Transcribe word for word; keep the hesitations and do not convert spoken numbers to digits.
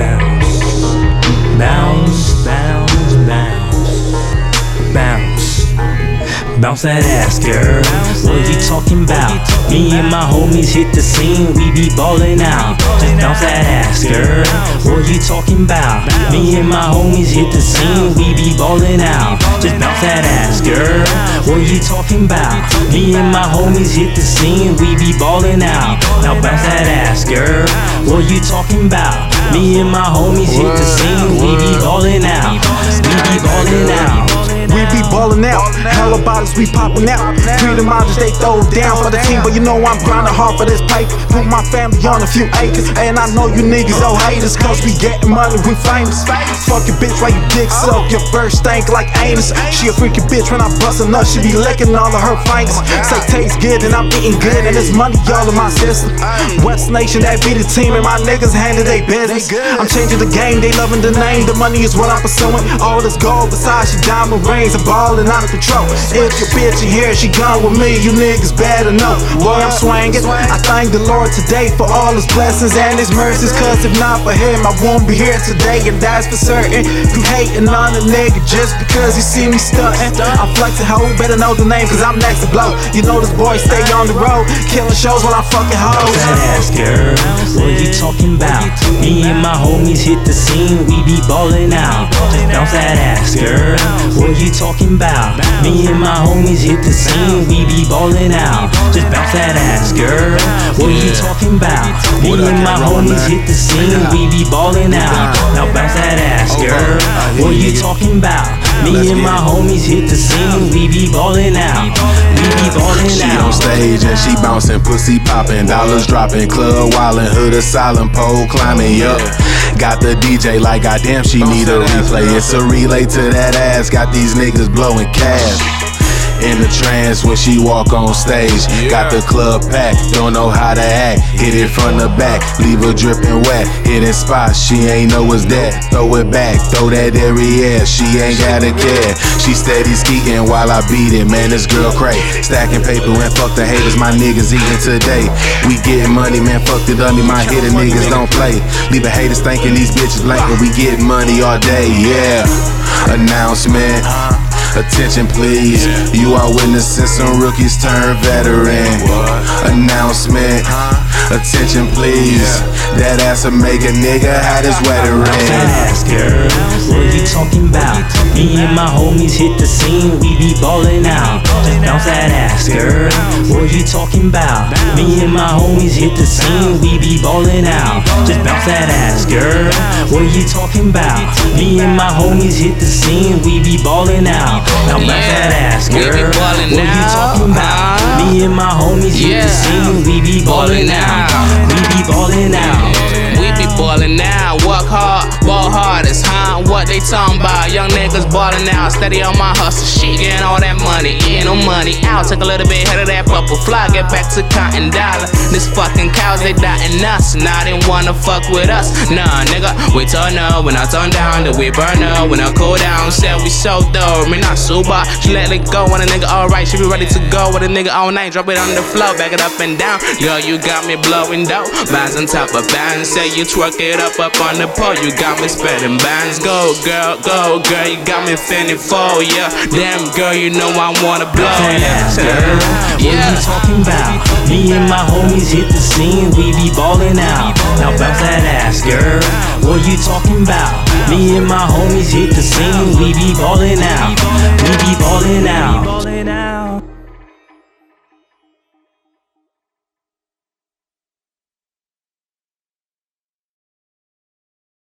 bounce, bounce, bounce, bounce, bounce. Bounce that ass, girl. What you talking about? Me and my homies hit the scene, we be ballin' out. Just bounce that ass, girl. What you talking about? Me and my homies hit the scene, we be ballin' out. Just bounce that ass, girl. What you talking about? Me and my homies hit the scene, we be ballin' out. Now bounce that ass, girl. What you talking about? Me and my homies hit the scene, we be ballin' out. We be ballin' out. We be ballin' out, hella bottles we poppin' out. Freedom models they throw down for the team, but you know I'm grinding hard for this paper. Put my family on a few acres, and I know you niggas all haters, cause we gettin' money, we famous. Fuck your bitch while you dick suck, your verse stank like anus. She a freaky bitch when I bust a nut, she be licking all of her fingers. Say taste good and I'm eating good, and there's money all in my system. West Nation, that be the team, and my niggas handle they business. I'm changing the game, they loving the name, the money is what I'm pursuing. All this gold besides your diamond ring. I'm ballin' out of control. If your bitch in here, she gone with me, you niggas better know. Boy, I'm swingin'. I thank the Lord today for all his blessings and his mercies, cause if not for him, I won't be here today, and that's for certain. You hatin' on a nigga just because you see me stuntin'. I'm flexin', ho, better know the name, cause I'm next to blow. You know this boy stay on the road, killin' shows while I'm fucking hoes. Bounce that ass, girl. What you talking about? Me and my homies hit the scene, we be ballin' out. Just bounce that ass, girl. What you talking about? Me and my homies hit the scene, we be ballin' out. Just bounce that ass, girl. What you talking about? Me and my homies hit the scene, we be ballin' out. Now bounce that ass, girl. What you talking about? Me and my homies hit the scene, we be ballin' out. We be ballin' She out. on stage and she bouncing, pussy poppin', dollars dropping, club wildin', hood asylum, pole climbing, yup. Got the D J like goddamn, she need a replay. It's a relay to that ass, got these niggas blowing cash. In the trance when she walk on stage, got the club packed, don't know how to act. Hit it from the back, leave her drippin' wet. Hitting spots, she ain't know what's that. Throw it back, throw that derriere, she ain't gotta care. She steady skeetin' while I beat it, man, this girl cray. Stacking paper and fuck the haters, my niggas eatin' today. We gettin' money, man, fuck the dummy, my hitter niggas don't play. Leave the haters thinking these bitches blankin', we gettin' money all day, yeah. Announcement. Attention please, you are witnessing some rookies turn veteran. Announcement, attention please, that ass'll make a nigga hot as wettering. Bounce that ass, girl. What you talking about? Me and my homies hit the scene, we be ballin' out. Just bounce that ass, girl. What you talking about? Me and my homies hit the scene, we be ballin' out. Just bounce that ass, girl. What you talking about? Me and my homies hit the scene, we be ballin' out. Now bounce that ass, girl. What you talking about? Me and my homies hit the scene, we be ballin' out. We be ballin' out. We be ballin' now, work hard, ball hard, it's huh? What they talking about? Young niggas ballin' out, steady on my hustle, shit, getting all that money, in no money out. Take a little bit ahead of that purple fly, get back to cotton dollar. This fucking cows, they dotting us, now they wanna fuck with us. Nah, nigga, we turn up, when I turn down, then we burn up, when I cool down, said we so dope, me not super. She let it go, when a nigga alright, she be ready to go with a nigga all night, drop it on the floor, back it up and down. Girl, you got me blowing dope, bands on top of bands, say you twerk it up up on the pole, you got me spending bands. Go girl, go girl, you got me feeling for ya. Damn girl, you know I wanna blow ya. Ass, girl. What you talking about? Me and my homies hit the scene, we be ballin' out. Now bounce that ass, girl. What you talking about? Me and my homies hit the scene, we be ballin'